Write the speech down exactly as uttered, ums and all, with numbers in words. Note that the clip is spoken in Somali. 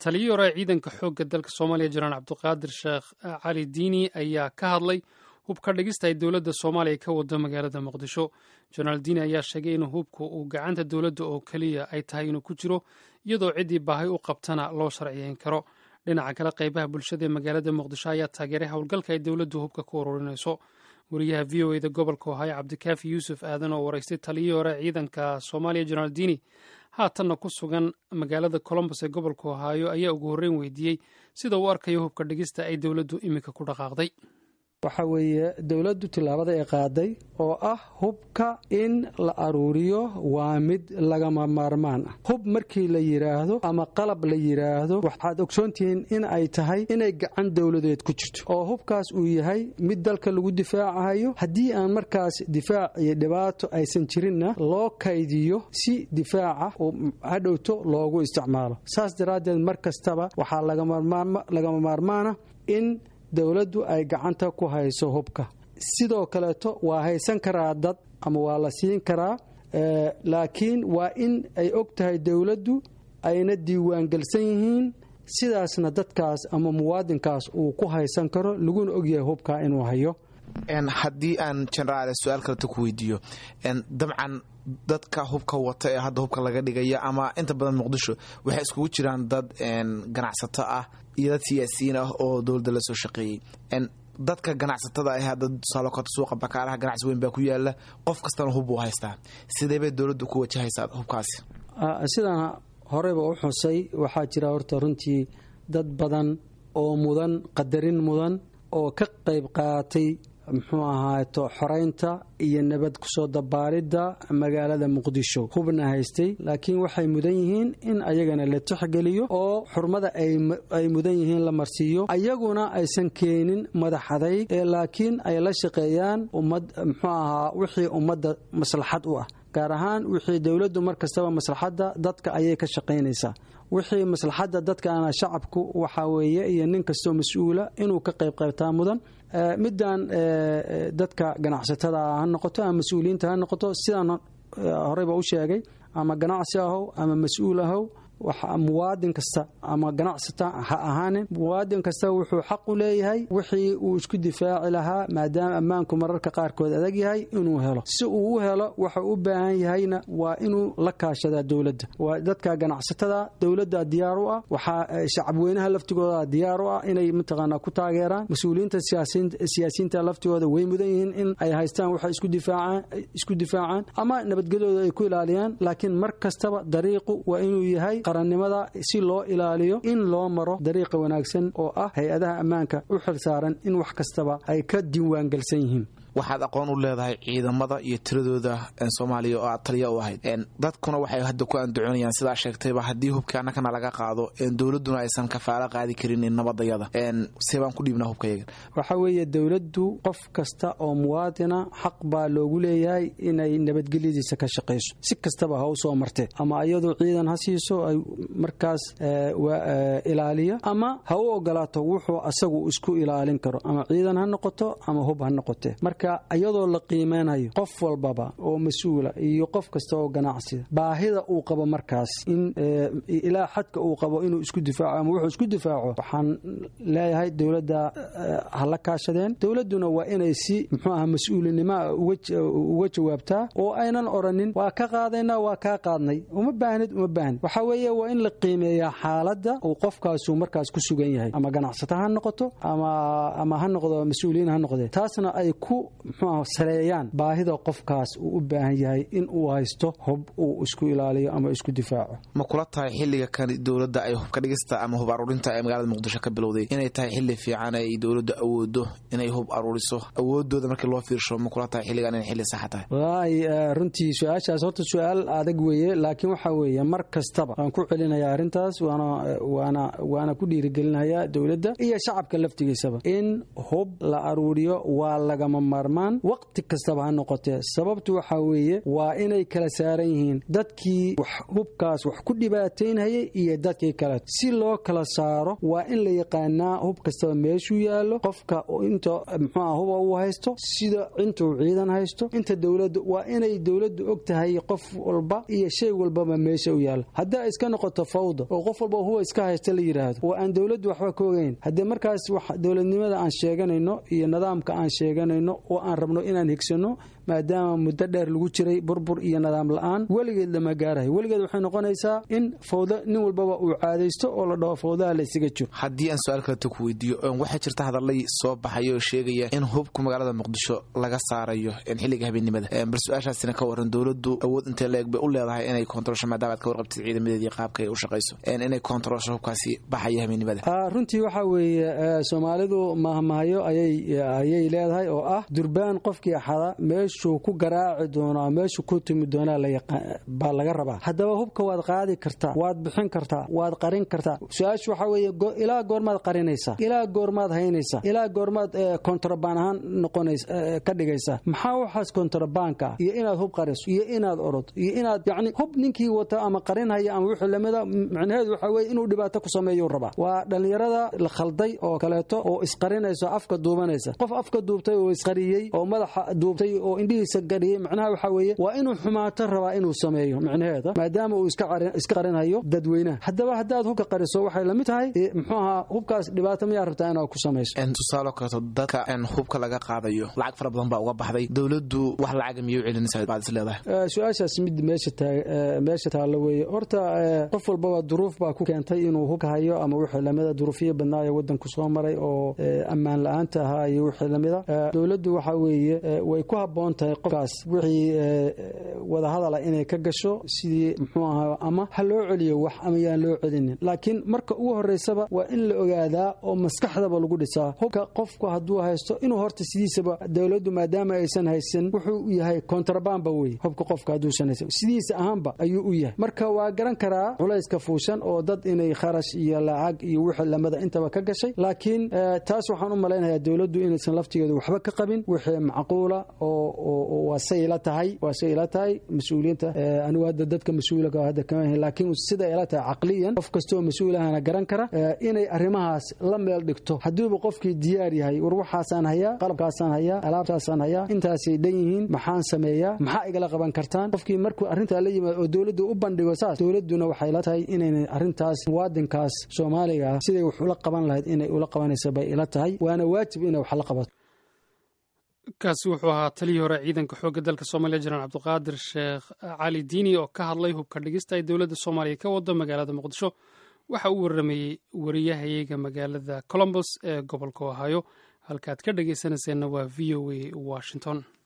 taliyii hore ciidanka xoogga dalka Soomaaliya Janaan Cabdiqaadir Sheekh Cali Diini ayaa ka hadlay hubka dhigista ay dowladda Soomaaliya ka wado magaalada Muqdisho. Janaan Diini ayaa sheegay in hubku uu gacanta dowladda oo kaliya ay tahay inuu ku jiro iyadoo ciddii baahi u qabtana loo sharciyeyn karo. Dhinaca kale qaybaha bulshada ee magaalada Muqdisho ayaa taageeray howlgalka ay dowladdu hubka ku ururinayso. wariyaha V O A da gobolka Ohio Cabdikaafi Yuusuf Aadan oo waraystay taliyii hore ciidanka Soomaaliya Janaan Diini haatanna ku sugan magaalada Columbus ee gobolka Ohio ayaa ugu horreyn weydiiyey sida uu arkayo hubka dhigista ay dowladdu imika ku dhaqaaqday. waxa weeye dowladdu tilaabada ay qaaday oo ah hubka in la aruuriyo waa mid lagama maarmaan ah. hub markii la yiraahdo ama qalab la yiraahdo waxaad ogsoontihiin in ay tahay inay gacan dowladeed ku jirto oo hubkaas uu yahay mid dalka lagu difaacayo haddii aan markaas difaac iyo dhibaato aysan jirinna loo kaydiyo si difaaca oo hadhowto loogu isticmaalo. saas daraaddeed mar kastaba waxaa lagama maarmaana in dowladdu ay gacanta ku hayso hubka. sidoo kaleeto waa haysan karaa dad ama waa la siin karaa laakiin waa in ay og tahay dowladdu ayna diiwaangelsan yihiin sidaasna dadkaas ama muwaadinkaas uu ku haysan karo laguna ogyahay hubka inuu hayo. haddii aan jenaraal su-aal kaleta ku weydiiyo dabcan dadka hubka wata ee hadda hubka laga dhigaya ama inta badan muqdisho waxay iskugu jiraan dad ganacsato ah iyo dad siyaasiyiin ah oo dowladda la soo shaqeeyey. dadka ganacsatada ah hadda tusaale kota suuqa bakaaraha ganacsi weyn baa ku yaala qof kastana hub uu haystaa sidee bay dowladdu ku wajahaysaa hubkaasi? sidaan horeyba u xusay waxaa jira horta runtii dad badan oo mudan qadarin mudan oo ka qayb qaatay muxuu ahaato xoreynta iyo nabad kusoo dabaalidda magaalada Muqdisho hubna haystay laakiin waxay mudan yihiin in ayagana la tixgeliyo oo xurmada ay mudan yihiin la marsiiyo ayaguna aysan keenin madaxaday ee laakiin ay la shaqeeyaan ummad muxuu ahaa wixii ummadda maslaxad u ah gaar ahaan wixii dowladdu mar kastaba maslaxadda dadka ayay ka shaqeynaysaa. wixii maslaxadda dadka ana shacabku waxa weeye iyo nin kastoo mas'uula inuu ka qayb qaataa mudan. midaan dadka ganacsatada ha noqoto ama mas'uuliyiinta ha noqoto sidaan horeyba u sheegay ama ganacsi ahow ama mas'uul ahow waxa muwaadin kasta ama ganacsata ha ahaanin muwaadin kasta wuxuu xaq u leeyahay wixii uu isku difaaci lahaa maadaama ammaanku mararka qaarkood adag yahay inuu helo. si uu u helo waxa u baahan yahayna waa inuu la kaashada dowladda. waa dadka ganacsatada dowladda diyaar u ah waxa shacabweynaha laftigooda diyaar u ah inay mataqaana ku taageeraan mas'uuliyiinta siyaasiyiinta laftigooda way mudan yihiin in ay haystaan waxa isku difaacaan isku difaacaan ama nabadgelyadooda ay ku ilaaliyaan laakiin mar kastaba dariiqu waa inuu yahay qarannimada si loo ilaaliyo in loo maro dariiqa wanaagsan oo ah hay-adaha ammaanka u xilsaaran in wax kastaba ay ka diiwaangelsan yihiin. waxaad aqoon u leedahay ciidamada iyo tiradooda Soomaaliya oo aad taliya u ahayd dadkuna waxay hadda ku andacoonayaan sidaa sheegtayba haddii hubka annagana laga qaado dowladuna aysan kafaalo qaadi karin nabadayada seebaan ku dhiibnaa hubkayaga. waxa weeye dowladdu qof kasta oo muwaadina xaq baa loogu leeyahay inay nabadgelyadiisa ka shaqeyso si kastaba ha u soo martee ama iyadoo ciidan ha siiso ay markaas ilaaliyo ama ha u ogolaato wuxuu asagu isku ilaalin karo ama ciidan ha noqoto ama hub ha noqotee. iyadoo la qiimeynayo qof walbaba oo mas'uula iyo qof kasta oo ganacsiga baahida uu qabo markaas in ilaa xadka uu qabo inuu isku difaaco ama wuxuu isku difaaco waxaan leeyahay dowladda hala kaashadeen. dowladduna waa inay si muxuu ahaa mas'uulinimo uga jawaabtaa oo aynan oranin waa ka qaadaynaa waa ka qaadnay uma baahnid uma baahnid. waxa weeye waa in la qiimeeyaa xaaladda uu qofkaasu markaas ku sugan yahay ama ganacsato ha noqoto ama ama ha noqdo mas'uuliyiin ha noqdee taasna ay ku muxuu sareeyaan baahida qofkaas uu u baahan yahay in uu haysto hub uu isku ilaaliyo ama isku difaaco. ma kula tahay xilliga kan dowladda ay hubka dhigista ama hub aruurinta ee magaalada Muqdisho ka bilowday inay tahay xilli fiican ay dowladdu awoodo inay hub aruuriso awoodooda markii loo fiirsho ma kula tahay xilligan in xilli sax tahay? waay runtii su'aashaas horta su'aal adag weeye laakiin waxa weeye mar kastaba aan ku celinayaa arintaas waana waana waana ku dhiirigelinayaa dowladda iyo shacabka laftigiisaba in hub la aruuriyo waa laga maarmaan waqti kastaba ha noqotee. sababtu waxa weeye waa inay kala saaran yihiin dadkii wax hubkaas wax ku dhibaataynayay iyo dadkii kale. si loo kala saaro waa in la yaqaanaa hub kastaba meeshuu yaallo, qofka inta muxuu ah huba uu haysto, sida intuu ciidan haysto, inta dowladda waa inay dowladdu og tahay qof walba iyo shay walbaba meesha u yaallo. hadday iska noqoto fawda oo qof walba huwa iska haysta la yiraahdo oo aan dowladdu waxba ka ogeyn, haddii markaas wax dowladnimada aan sheeganayno iyo nidaamka aan sheeganayno oo aan rabno inaan higsano maadaama muddo dheer lagu jiray burbur iyo nidaam la'aan, weligeed lama gaarayo. weligeed waxay noqonaysaa in fawda nin walbaba uu caadaysto oo la dhaho fawdaha la isaga jiro. haddii aan su-aal kaleto ku weydiiyo, waxaa jirta hadallay soo baxayo oo sheegaya in hubka magaalada muqdisho laga saarayo xilliga habeennimada. bal su-aashaasina ka waran, dowladdu awood intee leeg bay u leedahay inay koontarolsho maadaama aad ka warqabtid ciidamadeedii qaabka ay u shaqayso inay koontarolsho hubkaasi baxaya habeennimada? runtii waxa weeye soomaalidu mahmahayo ayay leedahay oo ah durbaan qofkii axada meeshuu ku garaaci doonaa meeshuu ku tumi doonaa baa laga rabaa. haddaba hubka waad qaadi kartaa, waad bixin kartaa, waad qarin kartaa. su-aashu waxa weeye ilaa goormaad qarinaysaa, ilaa goormaad haynaysaa, ilaa goormaad kontrabaan ahaan noqonaysa ka dhigaysaa. maxaa waxaas kontrabaanka ah iyo inaad hub qariso iyo inaad orod iyo inaad yacni hub ninkii wata ama qarinhaya ama wixii lamida, macnaheedu waxa weeye inuu dhibaato ku sameeyo rabaa. waa dhalinyarada la khalday oo kaleeto oo isqarinayso afka duubanaysa. qof afka duubtay oo isqariyey oo madaxa duubtay oo indhihiisa gariyey, macnaha waxa weeye waa inuu xumaato rabaa inuu sameeyo macnaheeda maadaama uu iska iska qarinhayo dadweynaha. haddaba haddaad hubka qariso waxay la mid tahay muxuu ahaa hubkaas dhibaato miyaa rabtaa inaad ku samayso. tusaale kaleeto dadka hubka laga qaadayo lacag fara badan baa uga baxday, dowladdu wax lacag miyay u celinaysaa baad is leedahay? su-aashaas mid meesha meesha taalo weeye. horta qof walbaba duruuf baa ku keentay inuu hubka hayo ama wixii lamida duruufiyo badnaa ee wadanku soo maray oo ammaan la'aanta ahaa iyo wixii lamida. dowladdu waxa weeye way ku habboon tahay qofkaas wixii wada hadala inay ka gasho sidii muxuu ahaa ama ha loo celiyo wax ama yaan loo celinin. laakiin marka ugu horeysaba waa in la ogaadaa oo maskaxdaba lagu dhisaa hubka qofku hadduu haysto inuu horta sidiisaba dowladdu maadaama aysan haysan wuxuu u yahay kontrabaanba wey. hubka qofka hadduusan haysan sidiisa ahaanba ayuu u yahay. marka waa garan karaa culayska fuushan oo dad inay kharash iyo lacag iyo wixii lamida intaba ka gashay. laakiin taas waxaan u malaynayaa dowladdu inaysan laftigeedu waxba ka qabin wixii macquula oo waa say ila tahay waa say ila tahay mas-uuliyiinta anigu hadda dadka mas-uulka hadda kama ahayn, laakiin sida ila tahay caqliyan qof kastoo mas-uul ahana garan kara inay arrimahaas la meel dhigto. hadduuba qofkii diyaar yahay war waxaasaan hayaa, qalabkaasaan hayaa, alaabtaasaan hayaa, intaasay dhan yihiin, maxaan sameeyaa, maxaa igala qaban kartaan. qofkii markuu arrintaa la yimaado oo dowladdu u bandhigo saas, dowladduna waxay la tahay inayna arrintaas muwaadinkaas Soomaaliga ah siday wax ula qaban lahayd inay ula qabanayso bay ila tahay, waana waajib inay wax la qabato. kaasi wuxuu ahaa taliyii hore ciidanka xoogga dalka Soomaaliya Janaan Cabdiqaadir Sheekh Cali Diini oo ka hadlay hubka dhigista ay dowladda Soomaaliya ka wado magaalada Muqdisho. waxa uu waramayay wariyahayaga magaalada Columbus ee gobolka Ohio. halkaad ka dhageysanayseena waa V O A Washington.